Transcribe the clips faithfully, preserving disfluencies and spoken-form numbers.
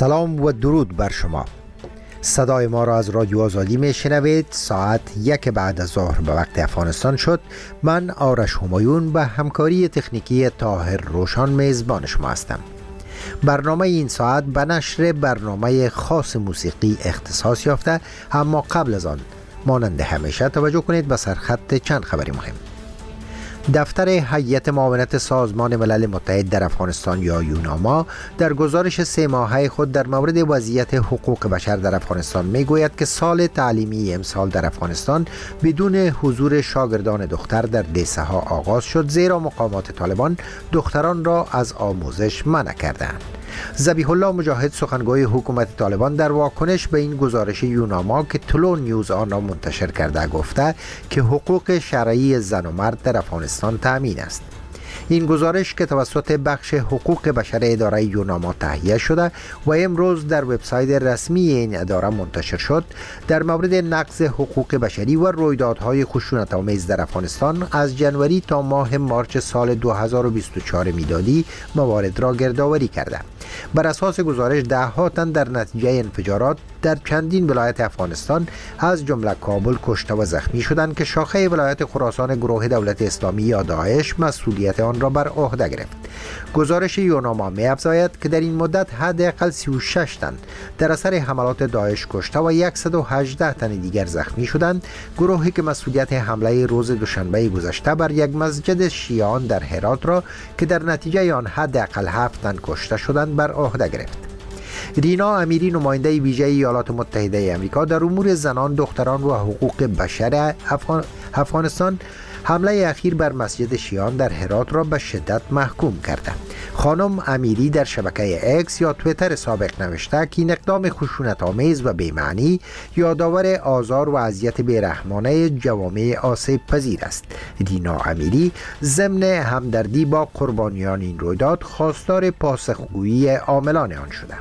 سلام و درود بر شما. صدای ما را از رادیو آزادی می شنوید. ساعت یک بعد از ظهر به وقت افغانستان شد. من آرش همایون به همکاری تکنیکی طاهر روشان میزبان شما هستم. برنامه این ساعت به نشر برنامه خاص موسیقی اختصاص یافته، اما قبل از آن مانند همیشه توجه کنید به سرخط چند خبری مهم. دفتر هیئت معاونت سازمان ملل متحد در افغانستان یا یوناما در گزارش سه ماهه خود در مورد وضعیت حقوق بشر در افغانستان می گوید که سال تعلیمی امسال در افغانستان بدون حضور شاگردان دختر در دیسه ها آغاز شد، زیرا مقامات طالبان دختران را از آموزش منع کردند. ذبیح الله مجاهد سخنگوی حکومت طالبان در واکنش به این گزارش یوناما که طلوع نیوز آن را منتشر کرده گفته که حقوق شرعی زن و مرد در افغانستان تامین است. این گزارش که توسط بخش حقوق بشر اداره یوناما تهیه شده و امروز در وبسایت رسمی این اداره منتشر شد، در مورد نقض حقوق بشری و رویدادهای خشونت‌آمیز در افغانستان از جنوری تا ماه مارچ سال دو هزار و بیست و چهار میلادی موارد را گردآوری کرده. بر اساس گزارش ده ها تن در نتیجه انفجارات در چندین ولایت افغانستان از جمله کابل کشته و زخمی شدند که شاخه ولایت خراسان گروه دولت اسلامی یا داعش مسئولیت آن را بر عهده گرفت. گزارش یوناما می افزاید که در این مدت حداقل سی و شش تن در اثر حملات داعش کشته و صد و هجده تن دیگر زخمی شدند، گروهی که مسئولیت حمله روز دوشنبه گذشته بر یک مسجد شیعیان در هرات را که در نتیجه آن حداقل هفت تن کشته شدند بر عهده گرفت. رینا امیری نماینده ویژه ایالات متحده آمریکا در امور زنان، دختران و حقوق بشر افغان... افغانستان حمله اخیر بر مسجد شیعیان در هرات را به شدت محکوم کرده. خانم امیری در شبکه اکس یا تویتر سابق نوشته که این اقدام خشونت آمیز و بی‌معنی یادآور آزار و اذیت بیرحمانه جوامع آسیب پذیر است. رینا امیری ضمن همدردی با قربانیان این رویداد خواستار پاسخگویی عاملان آن شده.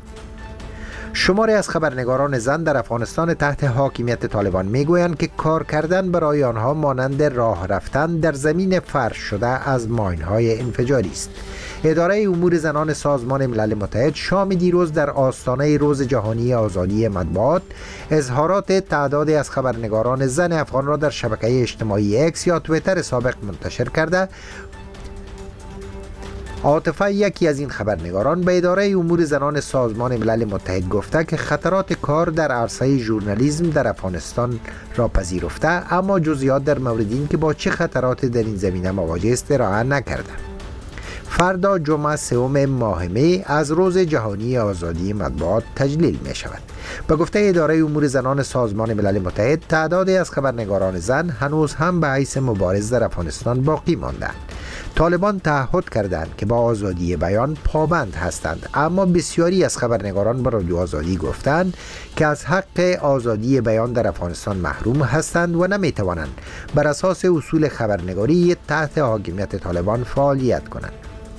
شماری از خبرنگاران زن در افغانستان تحت حاکمیت طالبان میگویند که کار کردن برای آنها مانند راه رفتن در زمین فرش شده از ماین‌های انفجاری است. اداره امور زنان سازمان ملل متحد شام دیروز در آستانه روز جهانی آزادی مطبوعات اظهارات تعدادی از خبرنگاران زن افغان را در شبکه اجتماعی اکس یا تویتر سابق منتشر کرده. عاطفه، یکی از این خبرنگاران، به اداره امور زنان سازمان ملل متحد گفته که خطرات کار در عرصه ژورنالیسم در افغانستان را پذیرفته، اما جزئیات در مورد این که با چه خطرات در این زمینه مواجه است ارائه نکرده. فردا جمعه سوم ماه می از روز جهانی آزادی مطبوعات تجلیل می شود. به گفته اداره امور زنان سازمان ملل متحد، تعدادی از خبرنگاران زن هنوز هم به حیث مبارز در افغانستان باقی ماندند. طالبان تعهد کردند که با آزادی بیان پابند هستند، اما بسیاری از خبرنگاران به رادیو آزادی گفتند که از حق آزادی بیان در افغانستان محروم هستند و نمی توانند بر اساس اصول خبرنگاری تحت حاکمیت طالبان فعالیت کنند.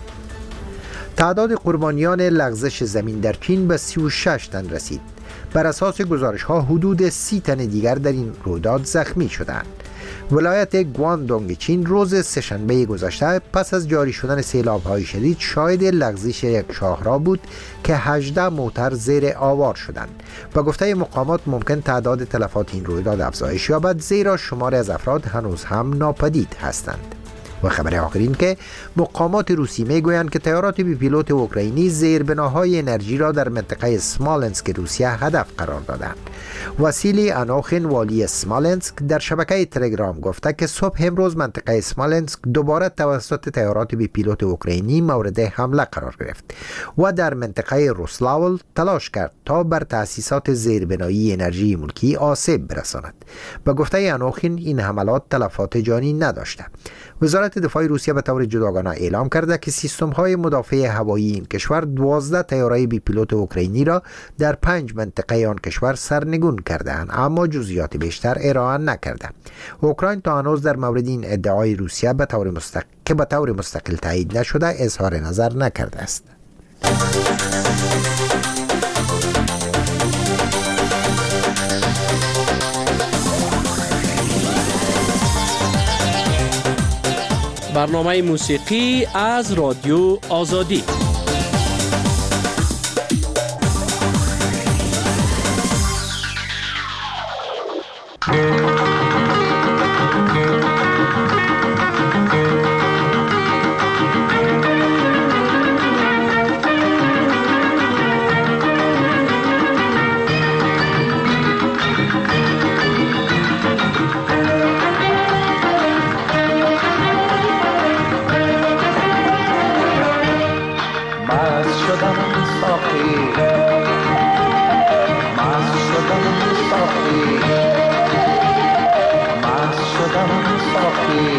تعداد قربانیان لغزش زمین در چین به سی و شش تن رسید. بر اساس گزارش ها حدود سی تن دیگر در این رویداد زخمی شدند. ولایت گواندونگ چین روز سه‌شنبه گذشته پس از جاری شدن سیلاب‌های شدید شاهد لغزش یک شاهراه بود که هجده موتر زیر آوار شدند. با گفته مقامات ممکن تعداد تلفات این رویداد افزایش یابد، زیرا شماری از افراد هنوز هم ناپدید هستند. و خبر آخرین که مقامات روسی میگویند که طیارات بی پیلوت اوکراینی زیربناهای انرژی را در منطقه سمالنسک روسیه هدف قرار دادند. واسیلی انوخین والی سمالنسک در شبکه تلگرام گفته که صبح امروز منطقه سمالنسک دوباره توسط طیارات بی پیلوت اوکراینی مورد حمله قرار گرفت و در منطقه روسلاول تلاش کرد تا بر تأسیسات زیربنایی انرژی ملکی آسیب برساند. به گفته انوخین این حملات تلفات جانی نداشته. وزارت دفاع روسیه به طور جداگانه اعلام کرده که سیستم‌های مدافع هوایی این کشور دوازده طیاره بی پیلوت اوکراینی را در پنج منطقه آن کشور سرنگون کرده‌اند، اما جزئیات بیشتر ارائه نکرده. اوکراین تا هنوز در مورد این ادعای روسیه به طور مستقل که به طور مستقل تایید نشده اظهار نظر نکرده است. برنامه موسیقی از رادیو آزادی. شدم ساقی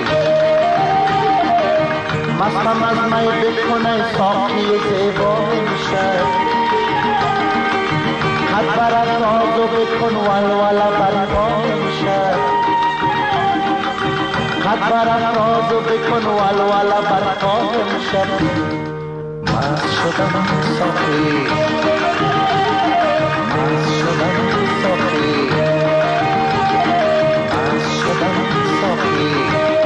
مستم از می بکنه ساقی زیبا میشه خط برد رازو بکن ولوله برپا میشه خط برد رازو بکن ولوله برپا میشه مست شدم ساقی مست شدم ساقی مست شدم ساقی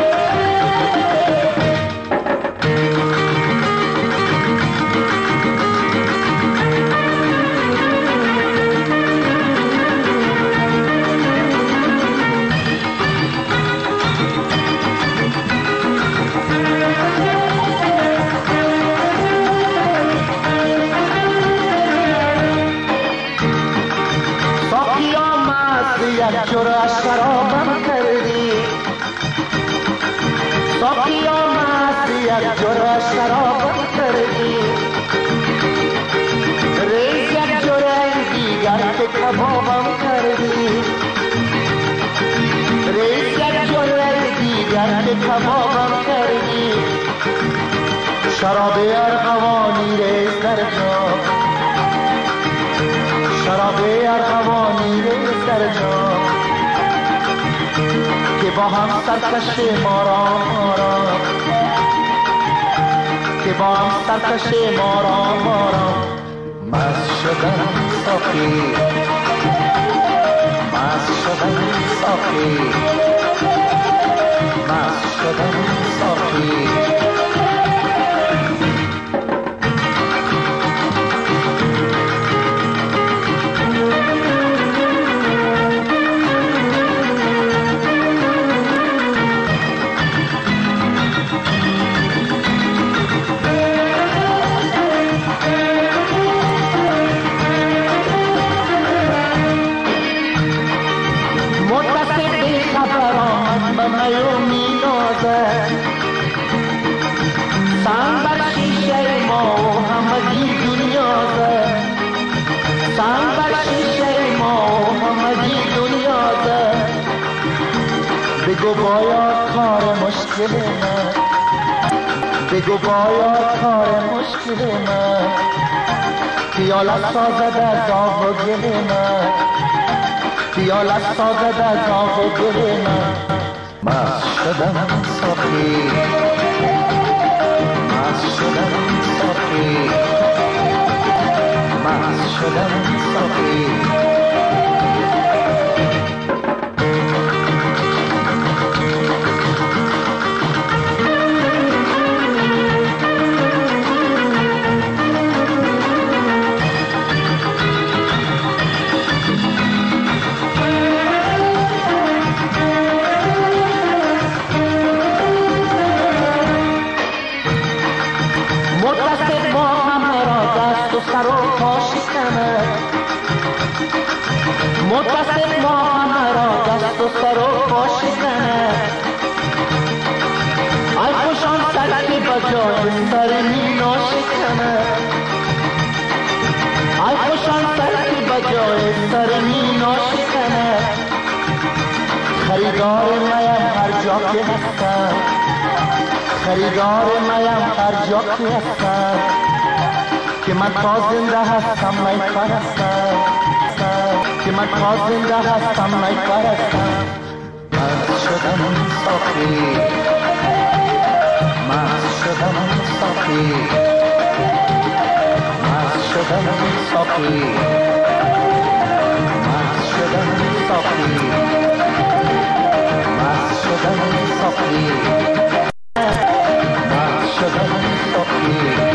یک جرعه شرابم کردی ساقیا مست یک جرعه شرابم کردی ریز یک جرعه دیگر که کبابم کردی ریز یک جرعه دیگر که کبابم کردی شراب ارغوانی ریز در جام شراب ارغوانی ریز در جام که با هم سرکش ما را ما را که با هم سرکش ما را ما را مست شدم ساقی مست شدم ساقی مست شدم ساقی بگو باید کار مشکل من بگو باید کار مشکل من خیالت سازد از آب و گل من خیالت سازد از آب و گل من مست شدم ساقی مست شدم ساقی مست شدم ساقی سر و پا شکنه متصل ما همرا دست و سر و پا شکنه ای خوشان سر که بجای سر مینا شکنه ای خوشان سر که بجای سر مینا شکنه خریدار میم هر جا که هستم خریدار میم هر جا که هستم که من تا زنده هستم می پرستم که من تا زنده هستم می پرستم مست شدم ساقی مست شدم ساقی مست شدم ساقی مست شدم ساقی مست شدم ساقی مست شدم ساقی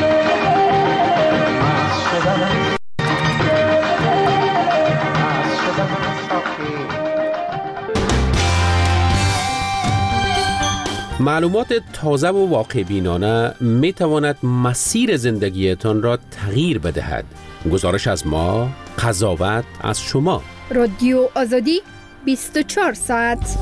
معلومات تازه و واقع بینانه می تواند مسیر زندگیتان را تغییر بدهد. گزارش از ما، قضاوت از شما. رادیو آزادی بیست و چهار ساعت.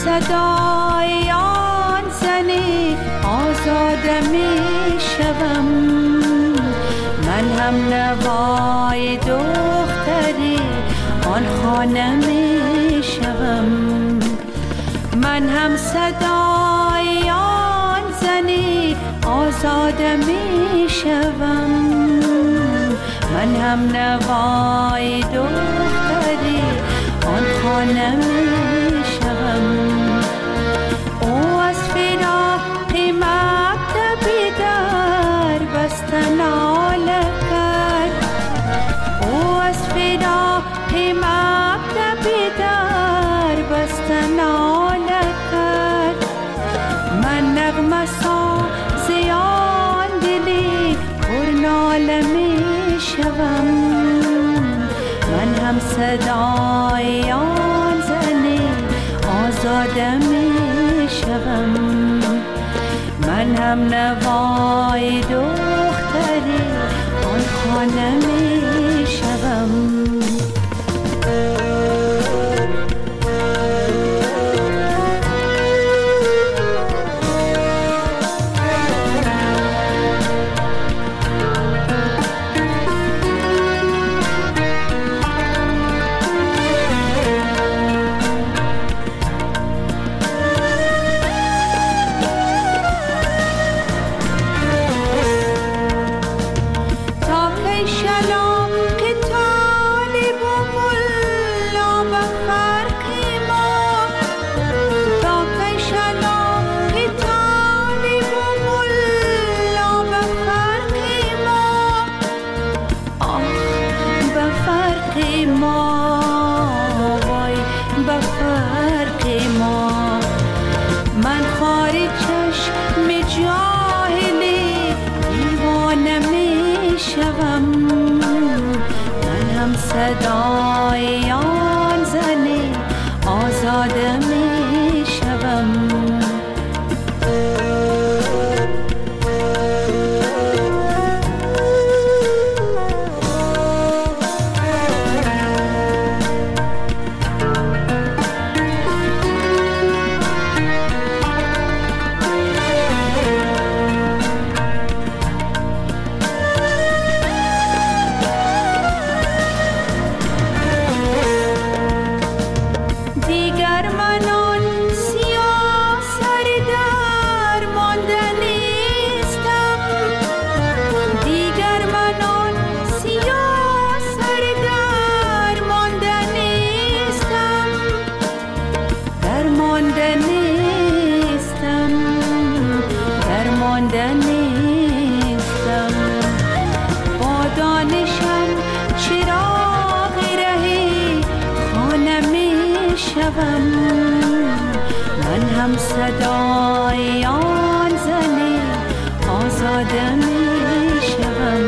صدای آن زن آزاده می شوم، من هم نوای دختری آن خانه می شوم، من هم صدای آن زن آزاده می شوم، من هم نوای دختری آن خانه می شوم. او از فراق مکتبی در بسته ناله کرد، او از فراق مکتبی در بسته ناله کرد، من نغمه ساز آن دلی پر ناله می شوم، من هم صدای آن زن آزاده می شوم، من هم نوای دختری آن خانه می شوم. صدای آن زن آزاده می شوم. من هم صدای آن زن آزاده می شوم،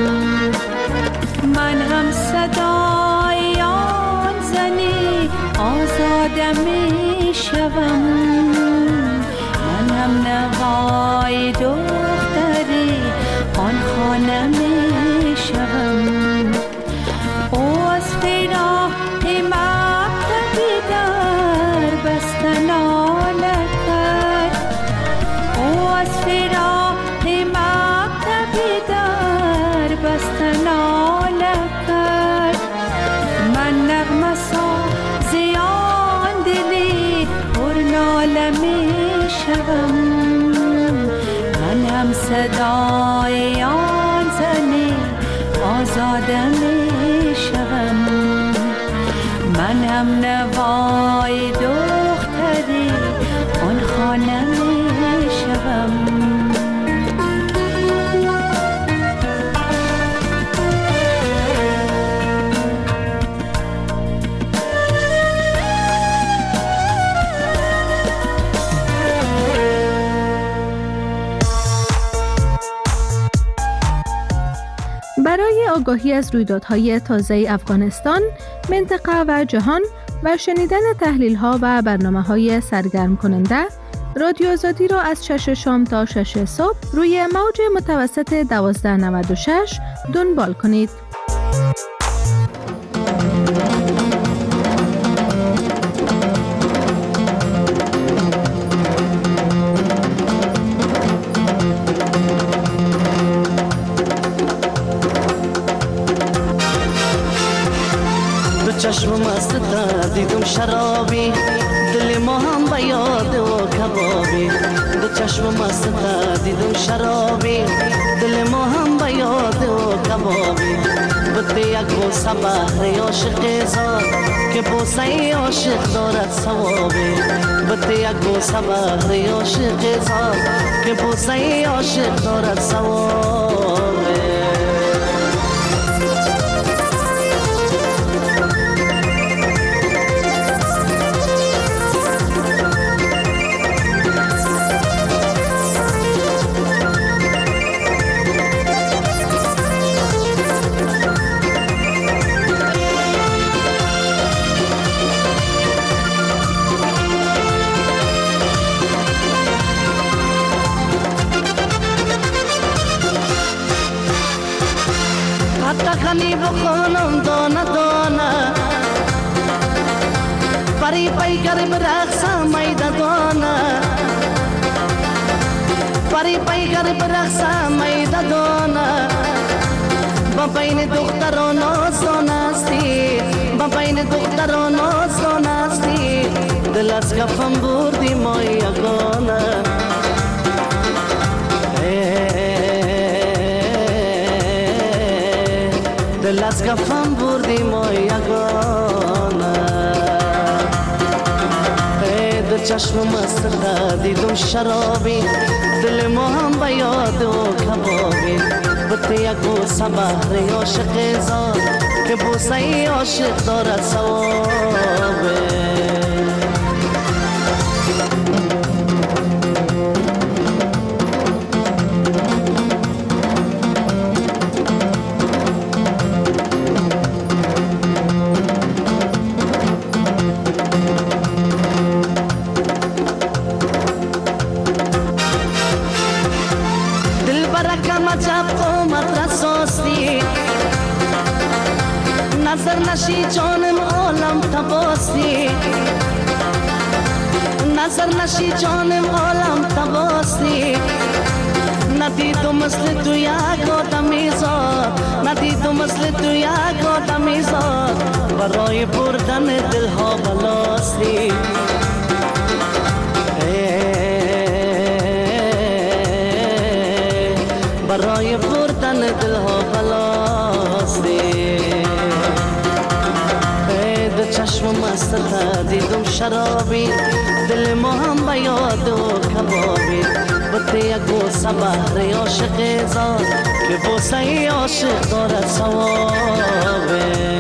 من هم صدای آن زن آزاده می شوم، من هم نوای دختری آن خانه می شوم. او از فراق مکتبی در بسته ناله کرد، او از فراق مکتبی در بسته ناله کرد، من نغمه ساز آن دلی پر ناله می شوم، من هم صدای آن زن آزاده می شوم، من هم نوای دختری آن خانه می شوم. برای آگاهی از رویدادهای تازه افغانستان، منطقه و جهان و شنیدن تحلیل‌ها و برنامه‌های سرگرم کننده، رادیو آزادی را از شش شام تا شش صبح روی موج متوسط دوازده نود و شش دنبال کنید. به یاد و کبابی، دو چشم مست دیدم شرابی، دل ما هم به یاد و کبابی. بده یک بوسه بهر عاشق زاد که بوسه عاشق دارد ثوابی. بده یک بوسه بهر عاشق زاد که بوسه عاشق دارد ثوابی. خانی بخونم دانه دانه، پری پیکر برقصم میده دانه، پری پیکر برقصم میده دانه. با بین دختران آسان استی، با بین دختران آسان استی، دل از کفم بردی ما یگانه. دل از کفم بردی ما یگانه. دو چشم مست دیدم شرابی، دل ما هم به یاد و کبابی. بده یک بوسه بهر عاشق زاد که بوسه عاشق دارد ثوابی. نظر نشی جانم عالم تباستی، نظر نشی جانم عالم تباستی. ندیدم مثل تو یک آدمی زاد، ندیدم مثل تو یک آدمی زاد. برای بردن دلها بلاستی، برای بردن دلها بلاستی. چشم مست دیدم شرابی، دل ما هم به یاد و کبابی. بده یک بوسه بهر عاشق زاد که بوسه عاشق دارد ثوابی.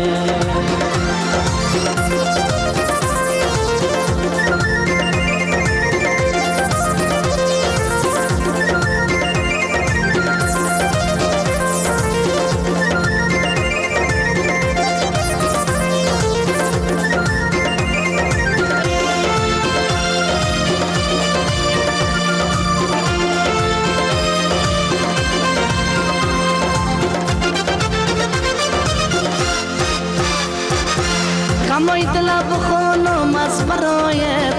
کمای دل بخونم از برایت،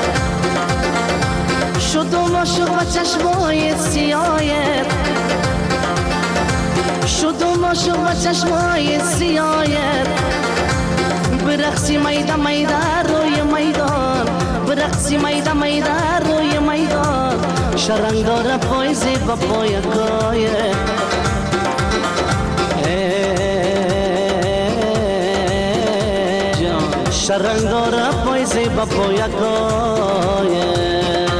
شدم عاشق و چشمای سیایت، شدم عاشق و چشمای سیایت. برقصی میده میده روی میدان، برقصی میده میده روی میدان. شرنگ داره پایزی با پای کایت. شرنگ داره پایزی با پای کایت.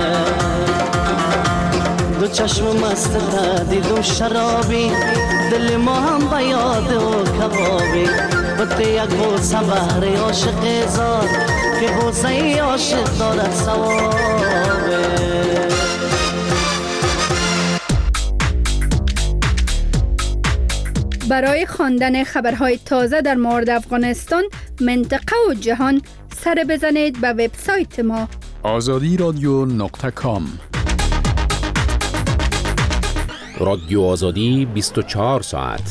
دو چشم مست دیدم شرابی، دل ما هم به یاد و کبابی. بده یک بوسه بهر عاشق زاد که بوسه عاشق دارد ثوابی. برای خواندن خبرهای تازه در مورد افغانستان، منطقه و جهان سر بزنید به وبسایت ما آزادی رادیو نقطه کام. رادیو آزادی بیست و چهار ساعت.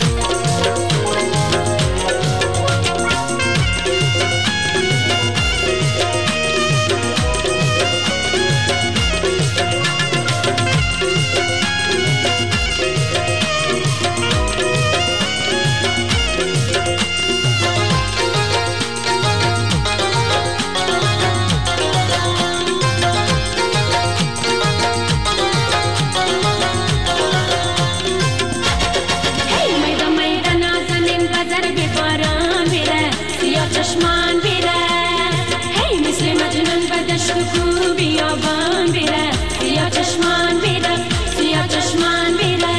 مثل مجنون به دشت و کو بیابان میره سیاه چشمان میره سیاه چشمان میره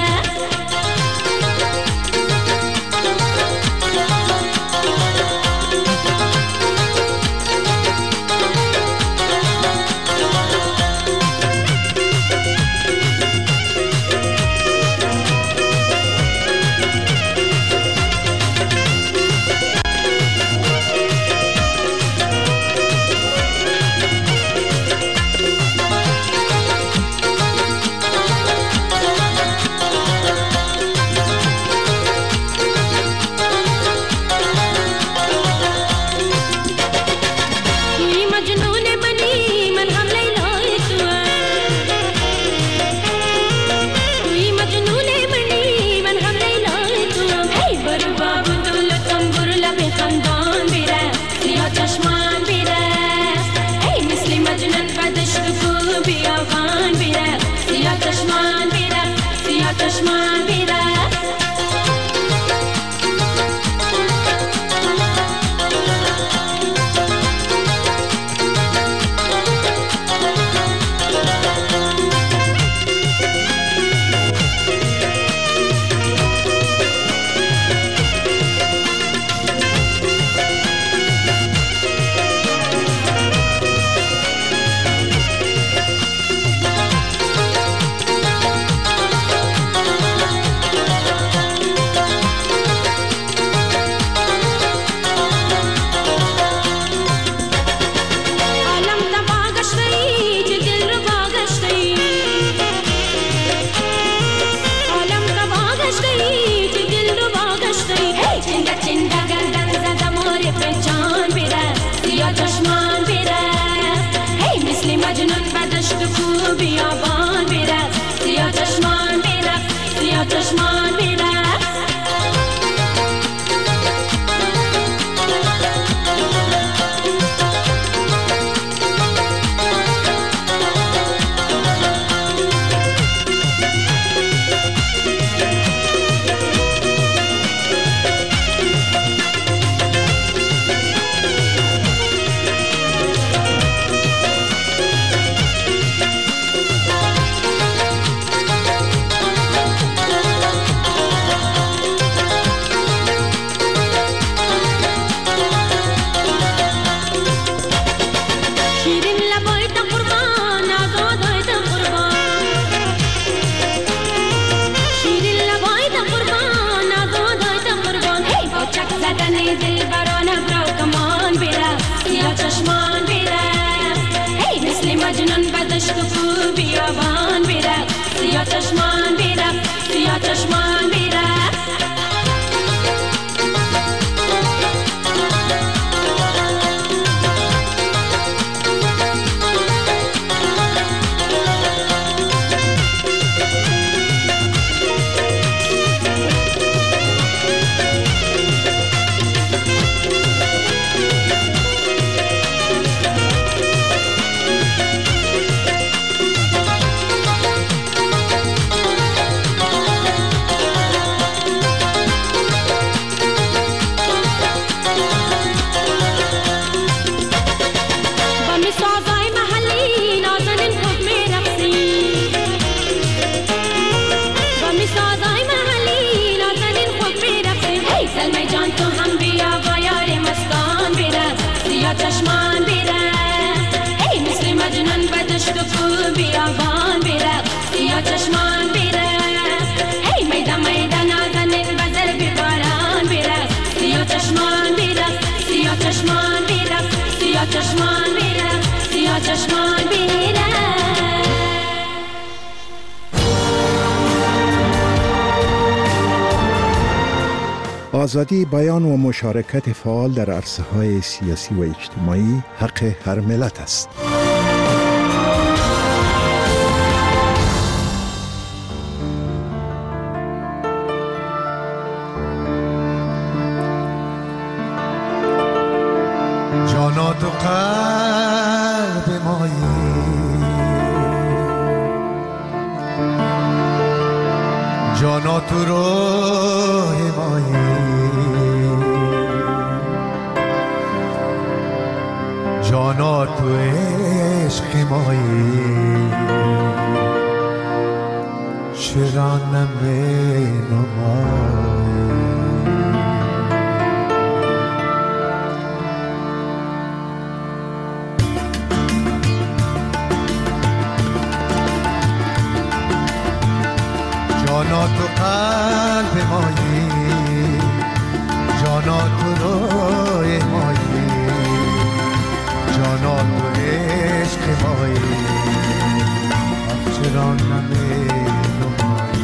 آزادی بیان و مشارکت فعال در عرصه‌های سیاسی و اجتماعی حق هر ملت است. جانا تو قلب مایی، جانا تو روح مایی، جانا جانا تو عشق مایی چرا نمی نمایی جانا تو قلب مایی جانا تو روی مایی جانا تو عشق مایی چرا نمی نمایی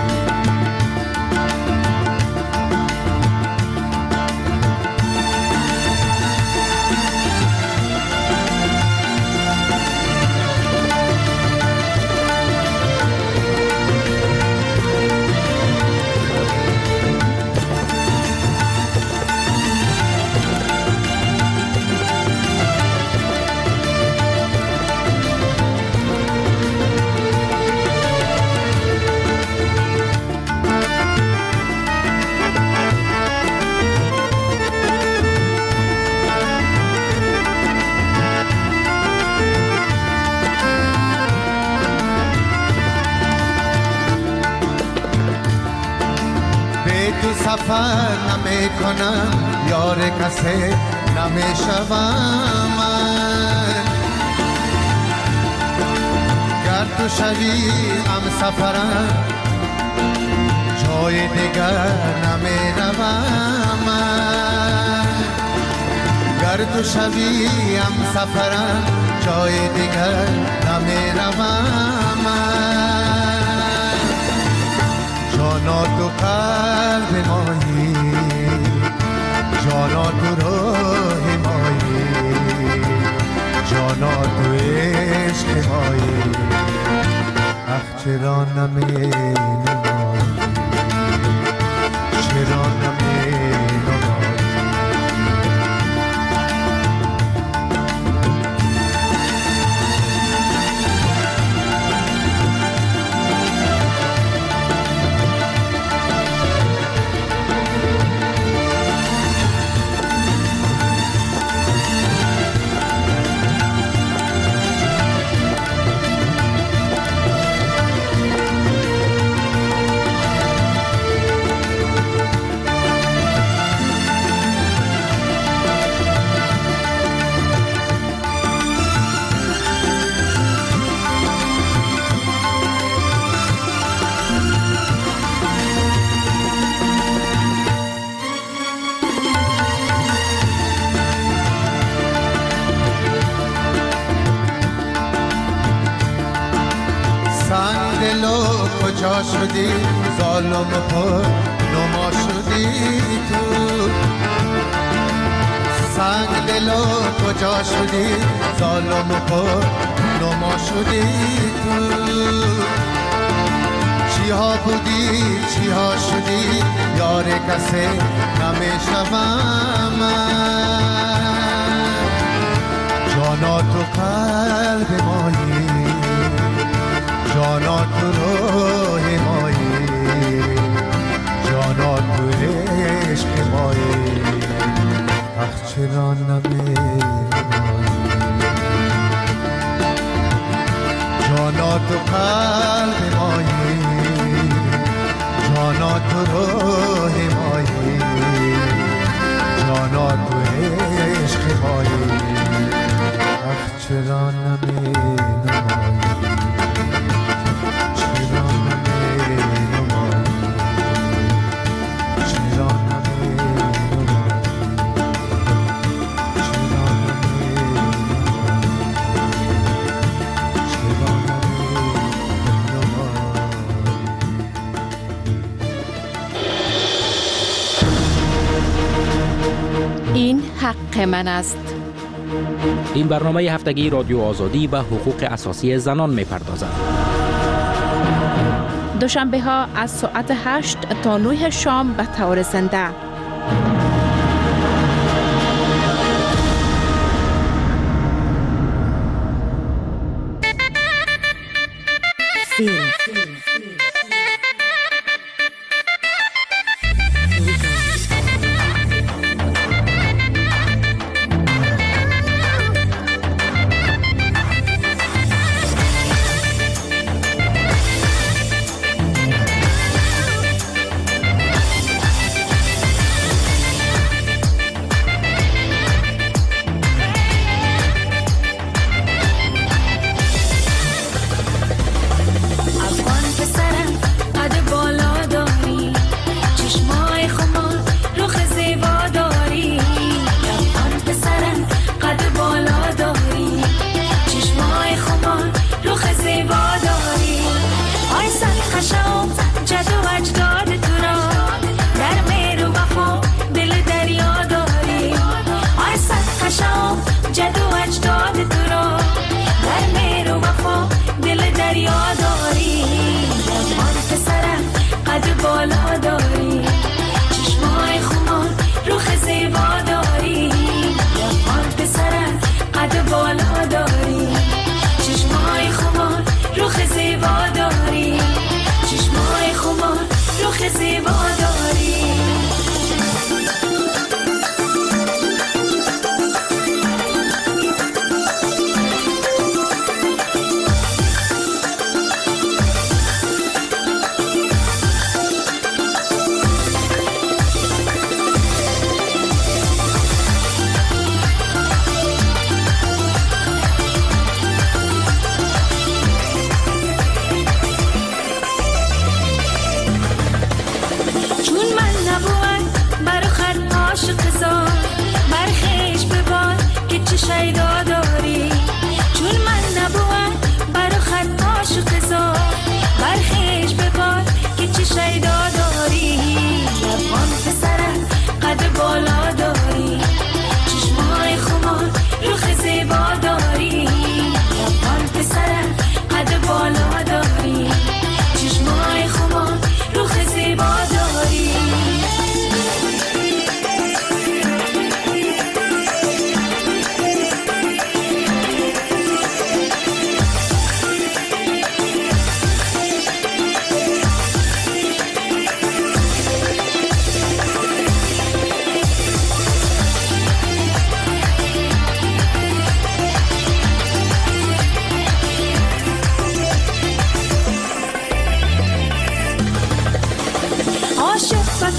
سفر نمی کنم یار کسی نمی شوم من گر تو شوی هم سفرم جای دیگر نمی روم من گر تو شوی هم سفرم جای دیگر نمی روم من جانا تو قلب مایی جانا تو روح مایی جانا تو عشق مایی اخ چرا نمی نمایی چرا نمی نمایی کجا شدی ظالم پر نما شدی تو سنگ دلو کجا شدی ظالم پر نما شدی تو چی ها بودی چی ها شدی یار کسی نمی شوم جانا تو قلب مایی جانا تو روح مایی جانا تو عشق مایی اخ چرا نمی جانا تو قلب مایی جانا تو روح مایی جانا تو عشق مایی اخ چرا نمی نمایی این حق من است. این برنامه هفتگی رادیو آزادی و حقوق اساسی زنان می‌پردازد. دوشنبه ها از ساعت هشت تا نه شام به طور زنده. فیلم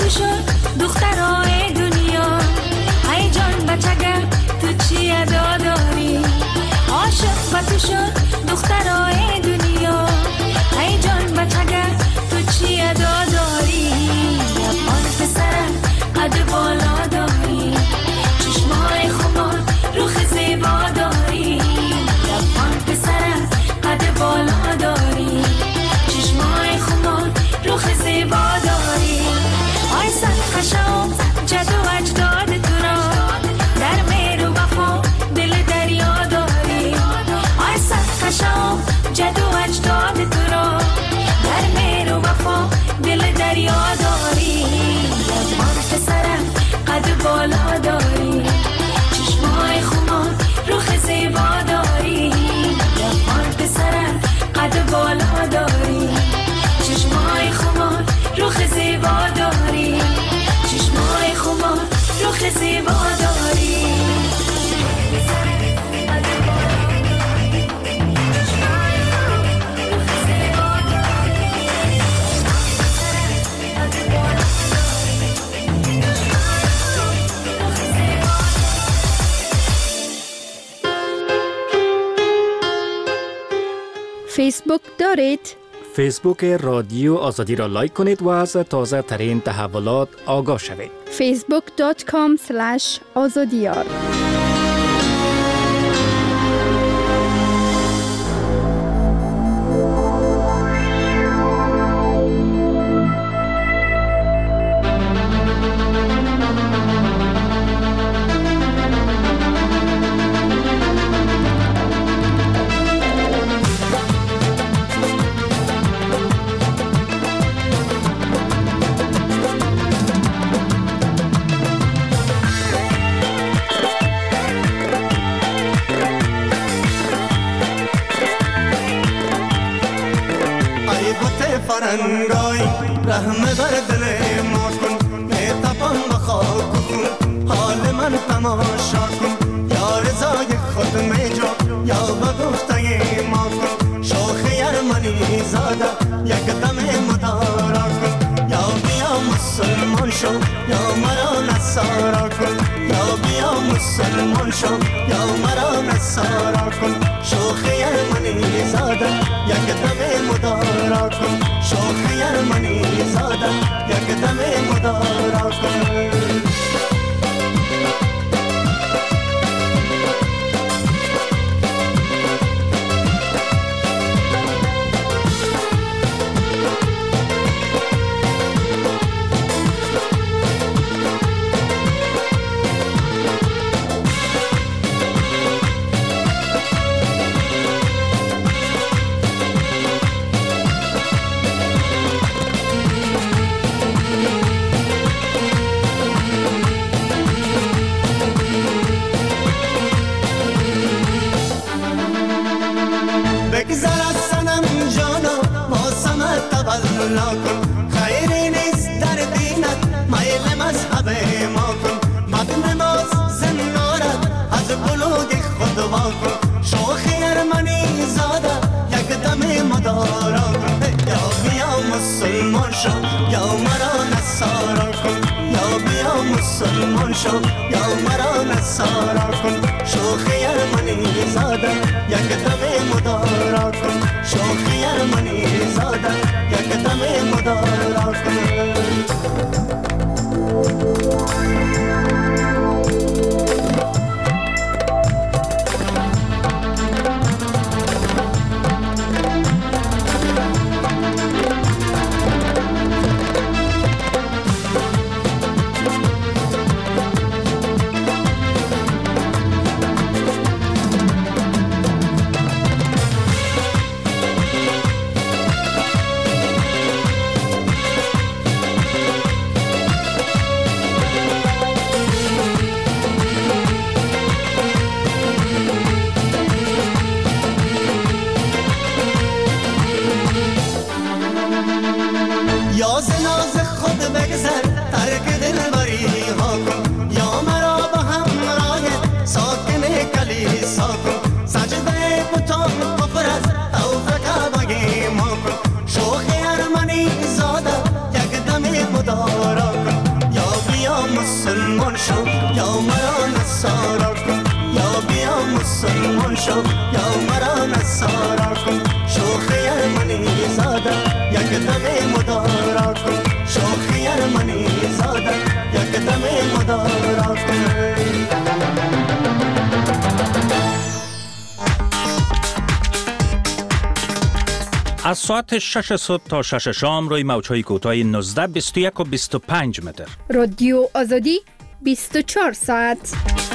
تو شد دخترای دنیا، ای جان بچگه تو چی ادا داری؟ عاشق با تو شد دخترای دنیا، ای جان بچگه تو چی ادا داری؟ لبان پسرم قد بالا داری، چشمای خمار روخ زیبا داری. لبان پسرم قد بالا داری، چشمای خمار روخ زیبا داری. آی صد خشم جد و اجداد تو را، در مهر و وفا دل دریا داری. آی صد خشم جد و اجداد تو را، در مهر و وفا دل دریا داری. لبان پسرم قد بالا داری، چشمای خمار روخ زیبا داری. لبان پسرم قد بالا داری، چشمای خمار روخ زیبا داری. چشمای خمار روخ زیبا داری. فیسبوک دارید؟ فیسبوک رادیو آزادی را لایک کنید و از تازه ترین تحولات آگاه شوید. فیسبوک دات کام اسلش آزادیار. فرنگای رحم بر دل ما کن، میتپان بخواه کن حال من تماشا کن. یا رضای خود میجا یا بگفته ما کن، شوخ یرمنی زاده یک دم مدارا کن. یا بیا مسلمان شو یا مرا نصارا کن، یا بیا مسلمان شو یا مرا نصارا کن. شوخ یرمنی زاده یک دم مدارا کن، شوخ یرمنی زاده یک دم مدارا کن. کن خیری نیست در دینت میل مذهب ما کن. مد نماز زنارت از بلوغ خود وا کن، شوخ یرمنی زاده یک دم مدارا کن. یا بیا مسلمان شو یا مرا نصارا کن، یا بیا مسلمان شو یا مرا نصارا کن. شوخ یرمنی زاده یک دم مدارا کن، شوخ یرمنی زاده یک دم مدارا کن. از ساعت شش صبح تا شش شام روی موج‌های کوتاه نوزده، بیست و یک و بیست و پنج متر. رادیو آزادی بیست و چهار ساعت.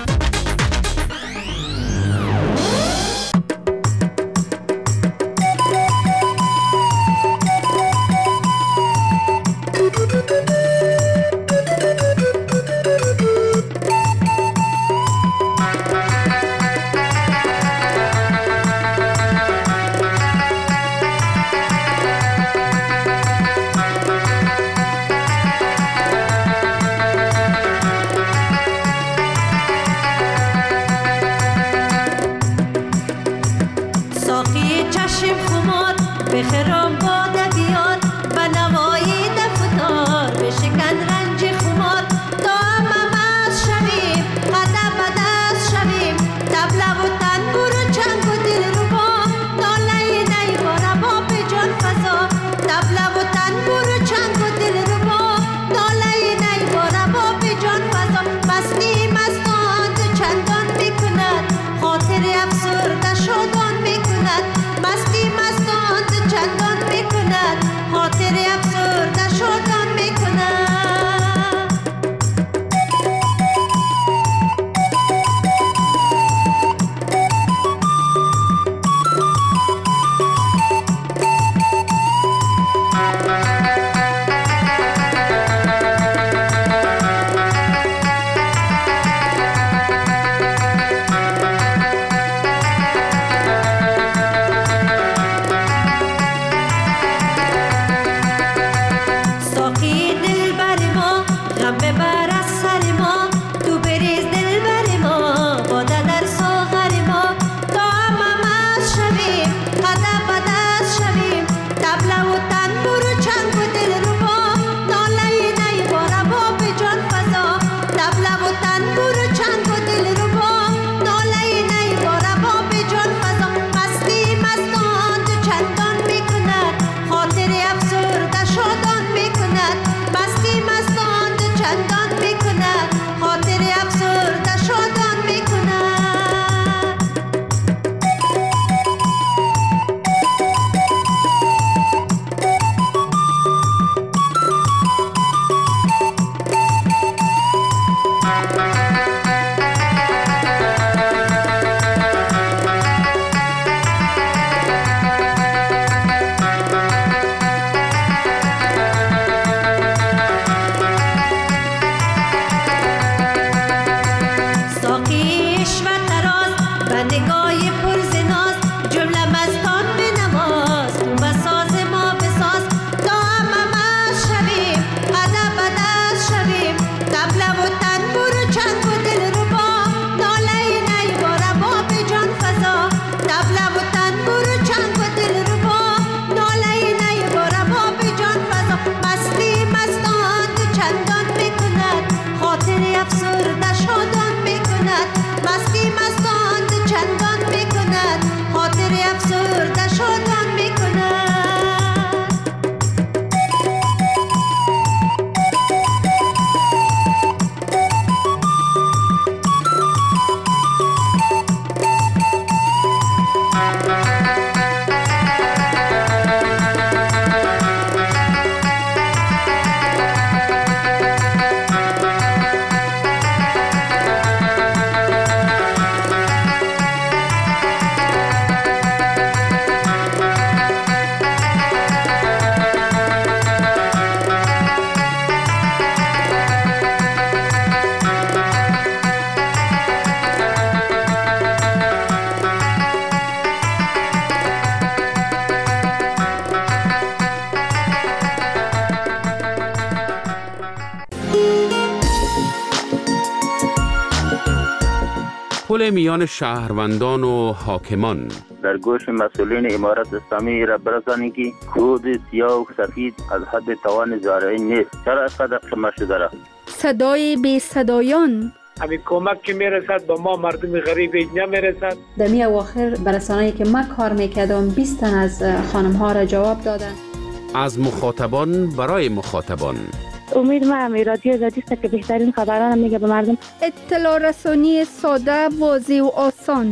پل میان شهروندان و حاکمان. در گوش مسئولین امارت اسلامی را برسانی که کود سیاه و سفید از حد توان زارعی نیست. چرا اینقدر شما شده را؟ صدای بی صدایان. همین کمک که میرسد با ما مردم غریب اینجا میرسد. در می اواخر برسانه‌ای که من کار میکردم بیست تن از خانم ها را جواب دادن. از مخاطبان برای مخاطبان. امید من رادیو آزادی است که بهترین خبران میگه به مردم. اطلاع رسانی ساده، واضح و آسان.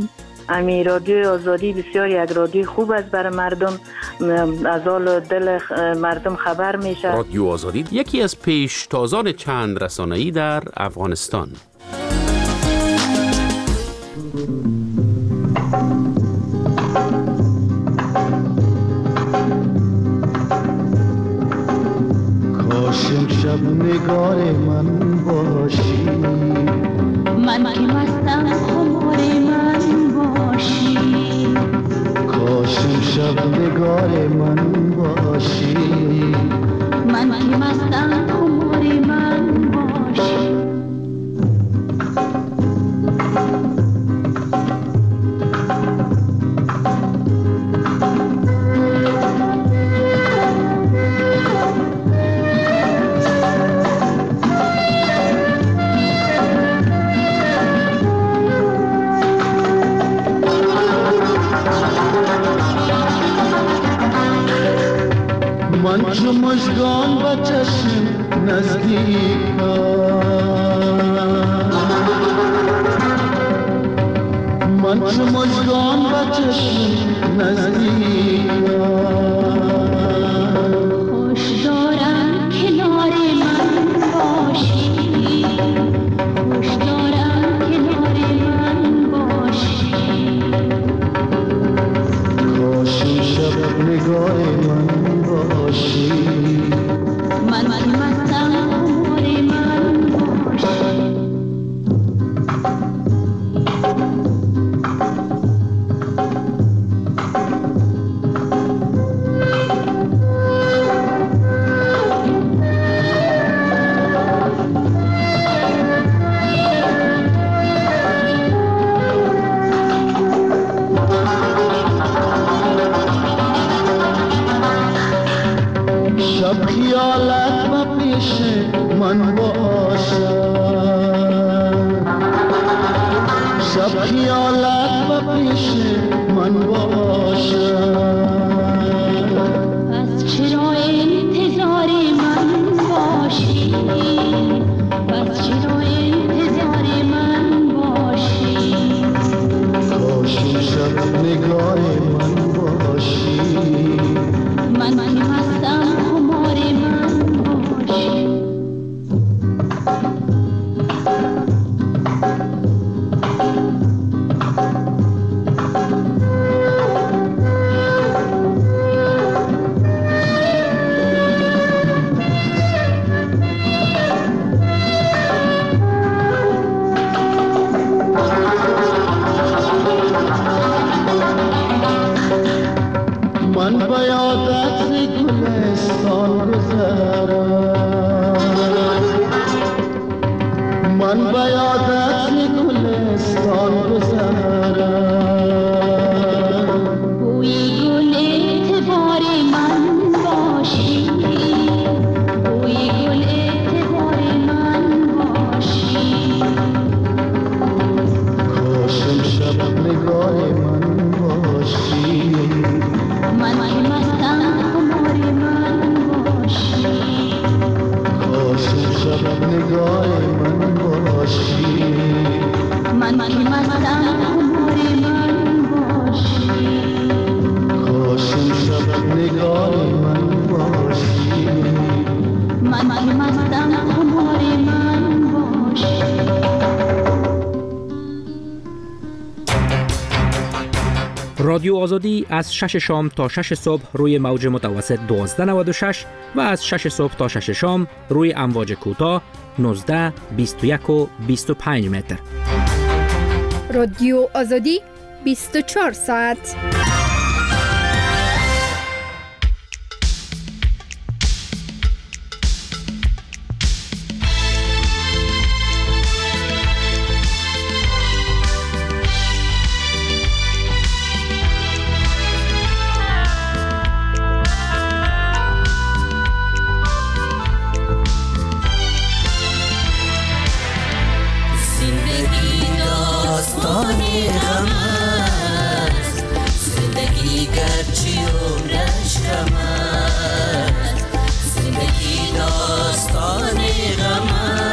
امی رادیو آزادی بسیار یک رادیو خوب است برای مردم، از حال دل مردم خبر میشه. رادیو آزادی یکی از پیشتازان چند رسانه‌ای در افغانستان. کاش امشب نگار من باشی، من که مستم خمار من باشی. کاش امشب نگار من باشی، من که مستم خمار من باشی. من چو مژگان با چشم نزدیکم، من چو مژگان با چشم نزدیکم. خوش دارم کنار من باشی، خوش دارم کنار من باشی. کاش امشب نگاه من باشی، من من مستم خمار من باشی. شب خیالت و پیش من باشد، شب خیالت و پیش من باشد. پس چرا انتظار من باشی، پس چرا انتظار من باشی. کاش امشب نگاه من باشی، من من مستم خمار من باشی. من با یادت گلستان گذرم، من با یادت گلستان گذرم. بوی گل اعتبار من باشی، بوی گل اعتبار من باشی. کاش امشب نگاه من باشی، من که مستم خمار من باشی. کاش امشب نگاه من باشی، من که مستم خمار من باشی. کاش امشب نگاه من باشی، من که مستم خمار من باشی. رادیو آزادی از شش شام تا شش صبح روی موج متوسط دوازده نود و شش و از شش صبح تا شش شام روی امواج کوتاه نوزده، بیست و یک و بیست و پنج متر. رادیو آزادی بیست و چهار ساعت.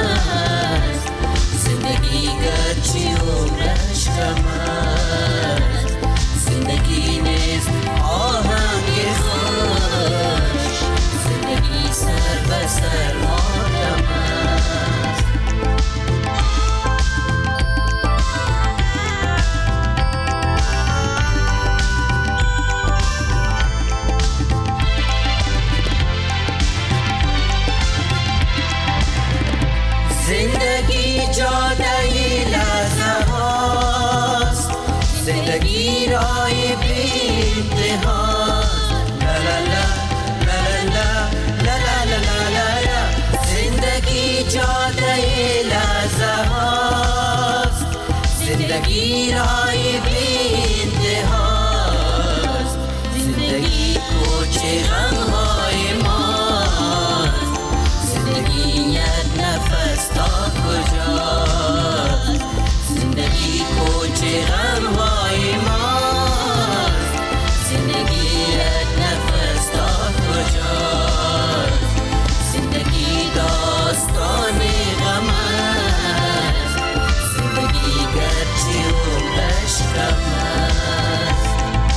زندگی گرچی عمرش کم است نیست آهنگ خوش، زندگی سر به سر ماتم است. زندگی جاده لحظه هاست، زندگی رای بی انتهاست. لا لا لا لا لا لا لا لا لا لا. زندگی جاده لحظه هاست، زندگی رای بی انتهاست. زندگی کوچه غمهای ماست، زندگی یک نفس تا کجاست. زندگی کوچه غمهای ماست، زندگی یک نفس تا کجاست. زندگی داستان غم است، زندگی گرچه عمرش کم است.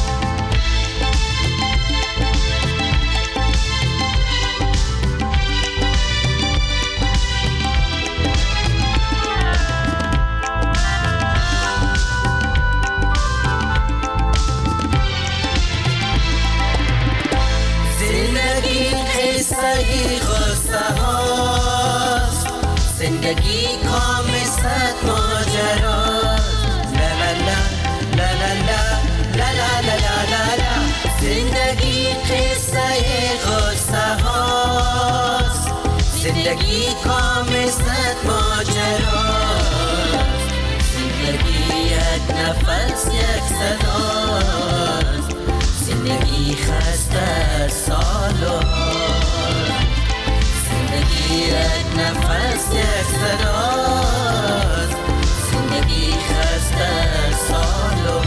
زندگی غصه هاست، زندگی کام صد ماجراست. لا لا لا لا لا لا لا لا لا لا لا. زندگی قصه غصه هاست، زندگی کام صد ماجراست. زندگی یک نفس یک صداست، زندگی خسته سالو. زندگی یک نفس یک صداست، زندگی خسته سالو.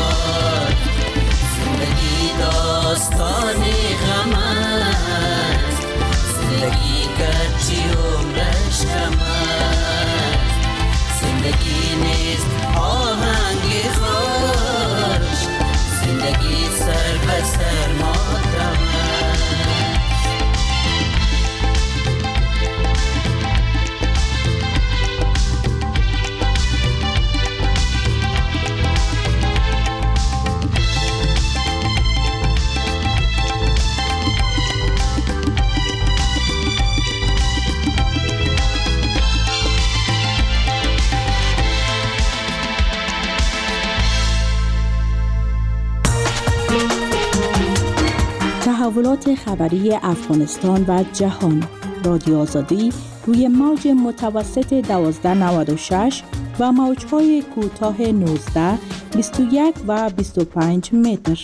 زندگی داستان غم است، زندگی گرچه عمرش کم است. زندگی نیست آهنگ خوش، زندگی سر به سر ماتم است. تحولات خبری افغانستان و جهان. رادیو آزادی روی موج متوسط دوازده نود و شش و موج‌های کوتاه نوزده، بیست و یک و بیست و پنج متر.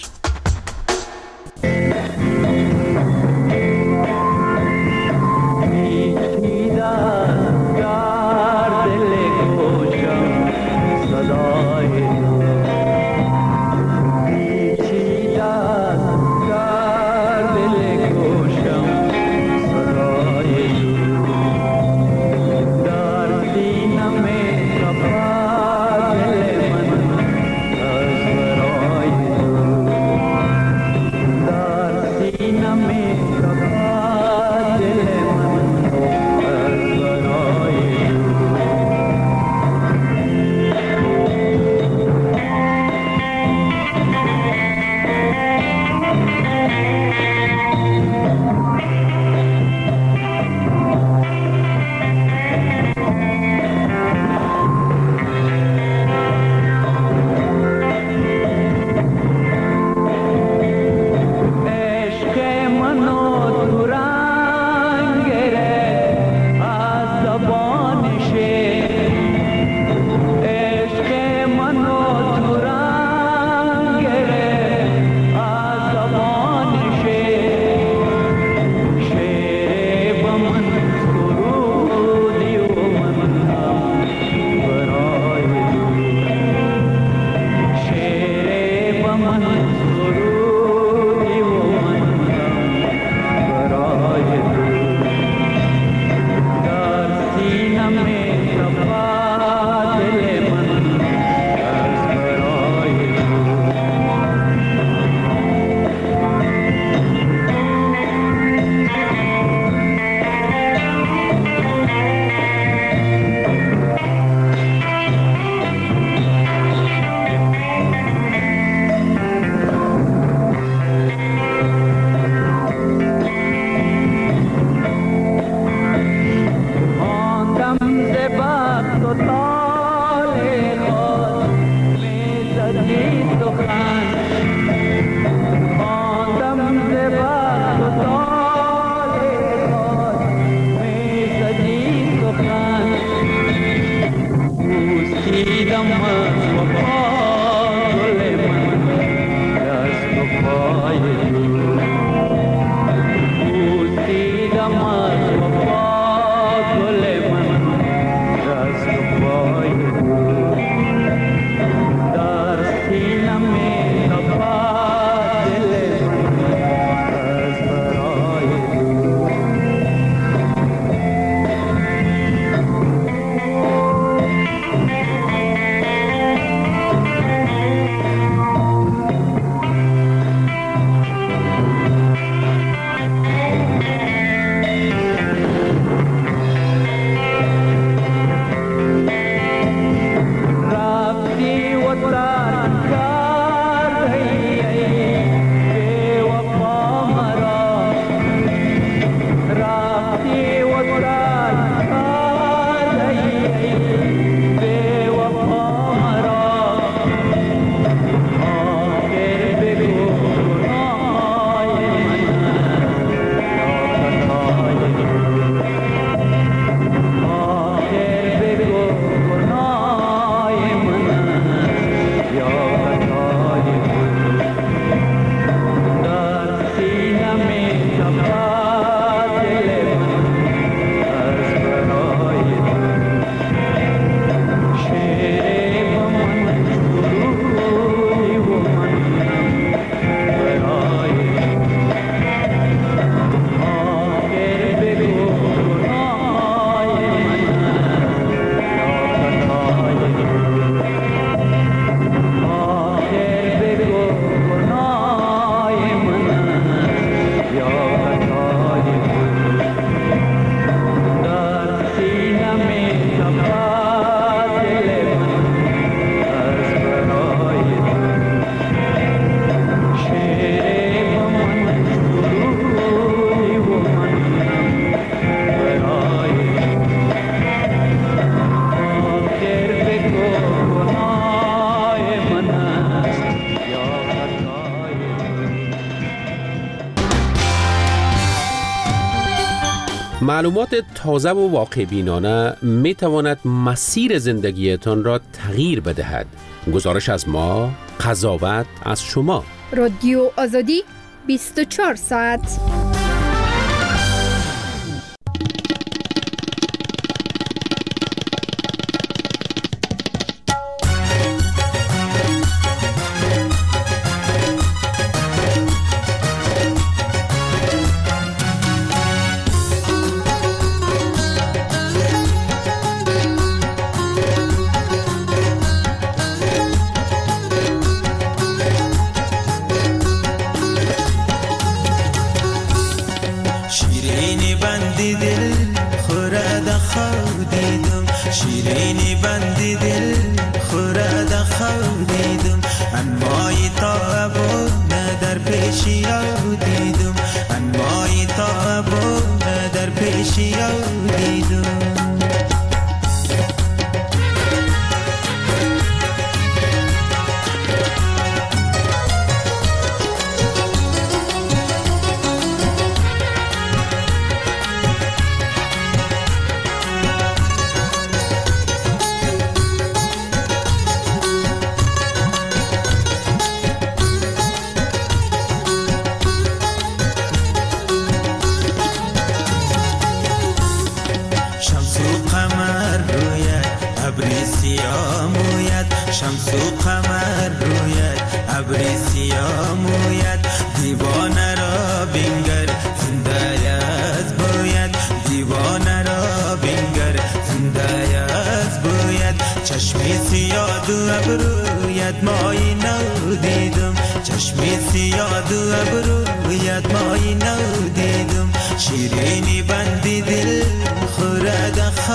معلومات تازه و واقع بینانه می تواند مسیر زندگیتان را تغییر بدهد. گزارش از ما، قضاوت از شما. رادیو آزادی بیست و چهار ساعت.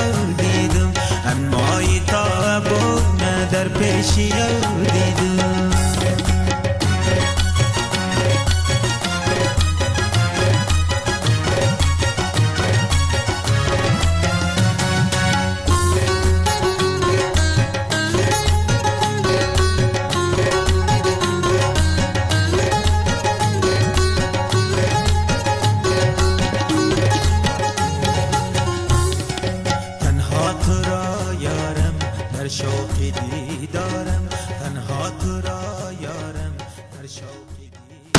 پیشی دیدم